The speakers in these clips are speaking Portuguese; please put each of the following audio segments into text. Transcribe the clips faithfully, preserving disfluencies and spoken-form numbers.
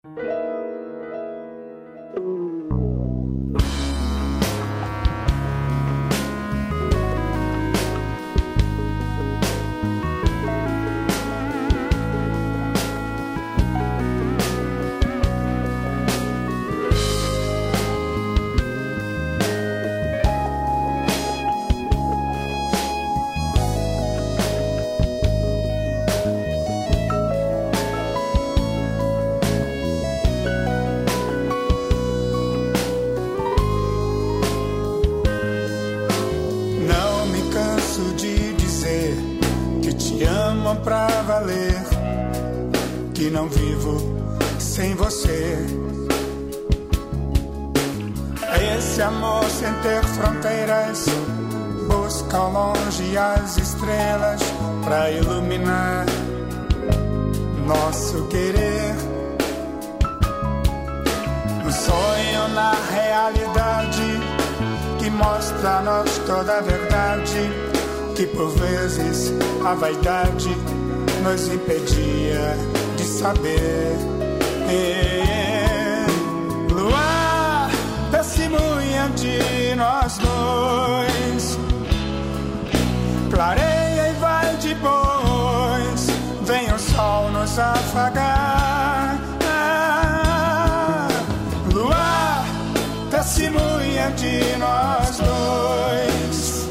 Pra valer, que não vivo sem você. Esse amor sem ter fronteiras busca ao longe as estrelas pra iluminar nosso querer. Um sonho na realidade que mostra a nós toda a verdade, que por vezes a vaidade nos impedia de saber. E, luar, testemunha de nós dois, clareia e vai depois, vem o sol nos afagar. Ah, luar, testemunha de nós dois,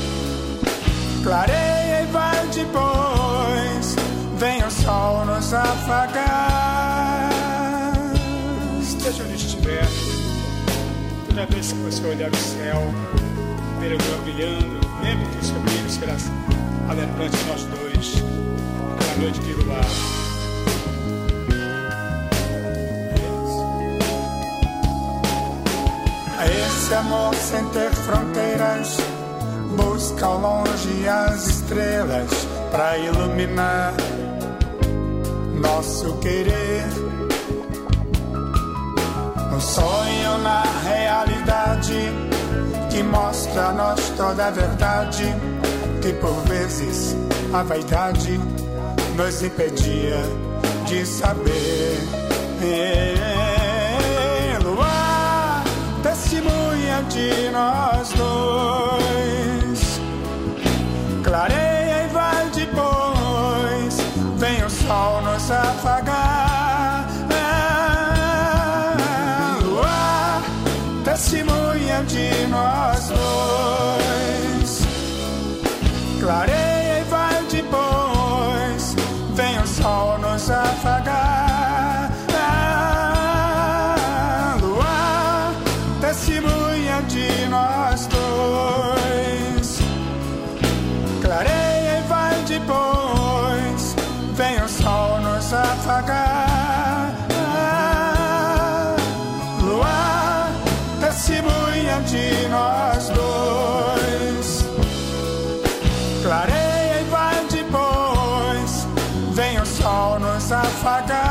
clareia e vai depois, vem o sol nos afagar. Esteja onde estiver, toda vez que você olhar o céu, ver a lua brilhando, lembre que o seu brilho será alertante nós dois, pela noite de luar. Esse amor sem ter fronteiras busca ao longe as estrelas pra iluminar nosso querer. Um sonho na realidade que mostra a nós toda a verdade, que por vezes a vaidade nos impedia de saber. E, luar, testemunha de nós dois, clareia e vai depois, vem o sol nos afagar. Ah, luar, testemunha de nós dois, clareia e vai depois, vem o sol nos afagar. Ah, luar, testemunha de nós dois, clareia e vai depois, vem o sol nos afagar. Ah, luar, testemunha de nós dois, clareia e vai depois, vem o sol nos afagar.